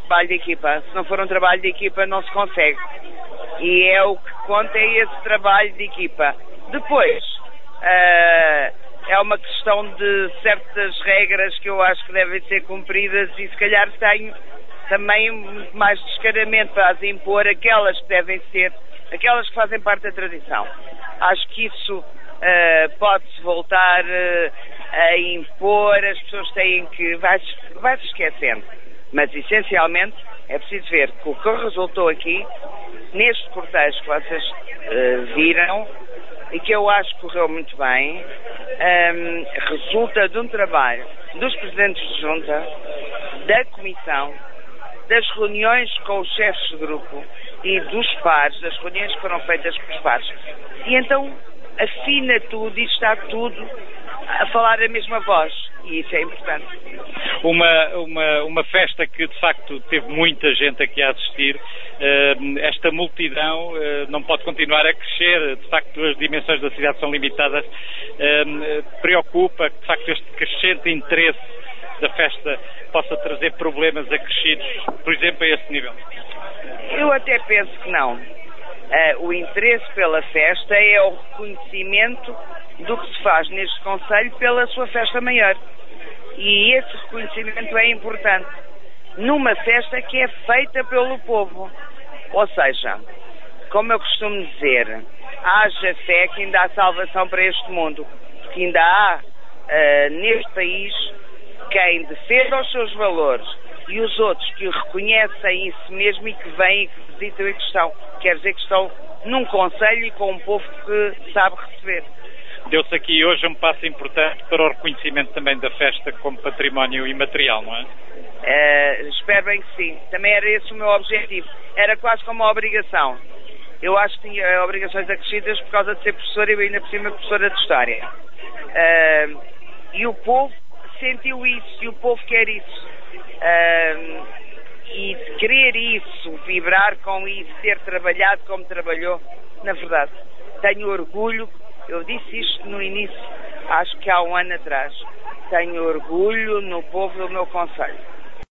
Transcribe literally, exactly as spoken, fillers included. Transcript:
trabalho de equipa. Se não for um trabalho de equipa, não se consegue. E é o que conta, é esse trabalho de equipa. Depois, uh, é uma questão de certas regras que eu acho que devem ser cumpridas e se calhar tenho também muito mais descaramento para as impor, aquelas que devem ser, aquelas que fazem parte da tradição. Acho que isso uh, pode-se voltar uh, a impor, as pessoas têm que, vai-se, vai-se esquecendo. Mas essencialmente é preciso ver que o que resultou aqui, neste cortejo que vocês uh, viram, e que eu acho que correu muito bem, um, resulta de um trabalho dos presidentes de junta, da comissão, das reuniões com os chefes de grupo e dos pares, das reuniões que foram feitas com os pares. E então afina tudo e está tudo a falar a mesma voz. E isso é importante. Uma, uma, uma festa que de facto teve muita gente aqui a assistir. Uh, esta multidão uh, não pode continuar a crescer. De facto, as dimensões da cidade são limitadas. Uh, preocupa que de facto este crescente interesse da festa possa trazer problemas acrescidos, por exemplo, a esse nível? Eu até penso que não. Uh, o interesse pela festa é o reconhecimento do que se faz neste concelho pela sua festa maior. E esse reconhecimento é importante numa festa que é feita pelo povo. Ou seja, como eu costumo dizer, haja fé que ainda há salvação para este mundo, porque ainda há uh, neste país quem defenda os seus valores e os outros que o reconhecem em si mesmo e que vêm e que visitam e que estão. Quer dizer que estão num concelho e com um povo que sabe receber. Deu-se aqui hoje um passo importante para o reconhecimento também da festa como património imaterial, não é? Uh, espero bem que sim. Também era esse o meu objetivo. Era quase como uma obrigação. Eu acho que tinha obrigações acrescidas por causa de ser professora e ainda por cima professora de História. Uh, e o povo sentiu isso e o povo quer isso. Uh, e querer isso, vibrar com isso, ter trabalhado como trabalhou, na verdade, tenho orgulho. Eu disse isto no início, acho que há um ano atrás. Tenho orgulho no povo do meu concelho.